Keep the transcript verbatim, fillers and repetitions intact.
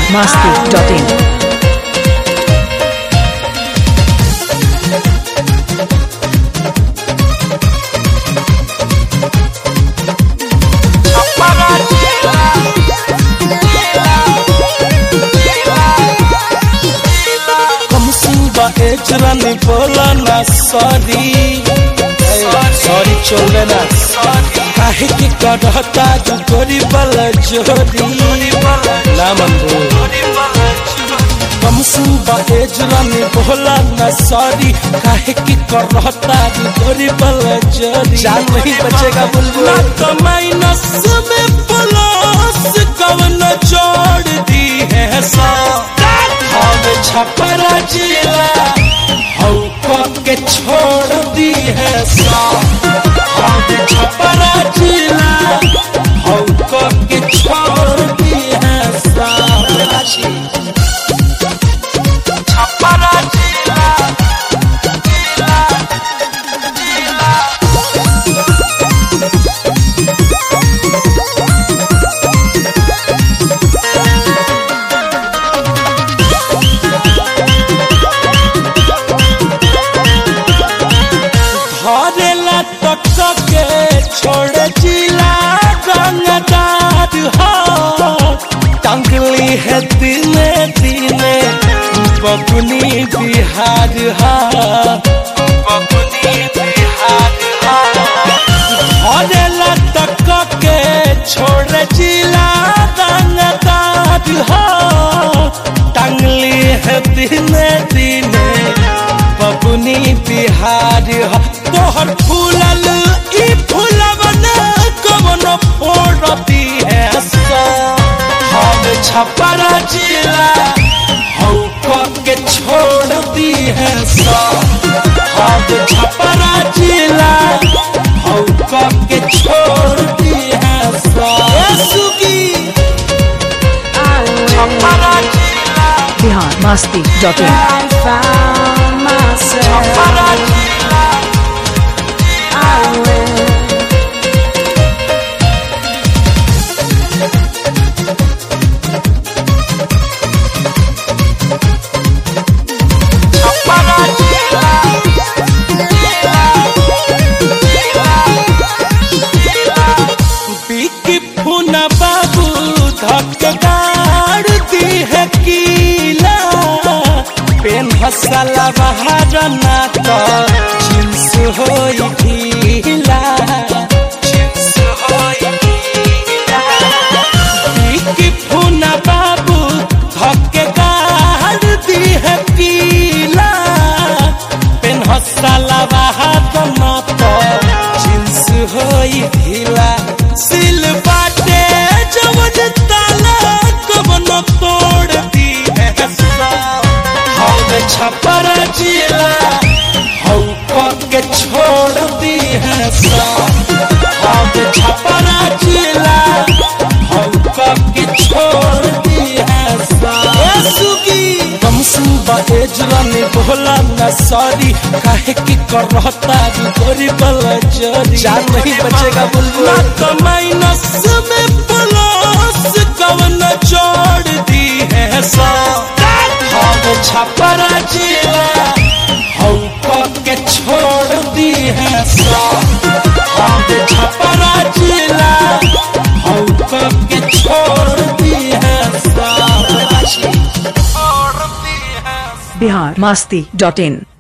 masti dot in. एजरानी बोला ना sorry sorry चलबे ना काहे की करहता जो गोरी वाला जोरी ना मंदो कमसुबा एजरानी बोला ना सॉरी काहे की करहता जो गोरी वाला जोरी जान नहीं बचेगा बुलबुल ना तो माइनस में प्लस कवन जोड़ दी है सा हमें छपरा जिला के छोड़ दी है सा हमें छपरा जिला के छोड़ दी है सा छपरा जिला छोड़ जिला रंगदार हो टंगली है दिने दिने बबुनी बिहार हो बबुनी बिहार हरेला तक के छोड़ जिला रंगदार हो टंगली है दिने दिने बबुनी बिहार हो तोहर फूलल फोड़ती है हम छपरा जिला के छोड़ती है हम छपरा जिला के छोड़ती है सुगी छपरा जिला बिहार मस्ती डॉट इन छपरा जिला हसला बाहर ना तो जिन्स होई ढीला जिन्स होई ढीला की फुना बाबू धक्के गाड़ दी है पीला पेन हसला बाहर ना तो जिन्स होई ढीला सिल बाटे जवन ताला कवन तोड़ दी है छपरा जिला के छोड़ दी है हम छपरा जिला के छोड़ दी है सुगी कमसुबा एजरानी बोला ना सॉरी काहे की करहता गोरी वाला जोरी जान नहीं बचेगा बुलबुल ना तो माइनस में प्लस कवन जोड़ दी है सा हम छपरा जिला के छोड़ दी है हम छपरा जिला के छोड़ दी है बिहार मस्ती डॉट इन।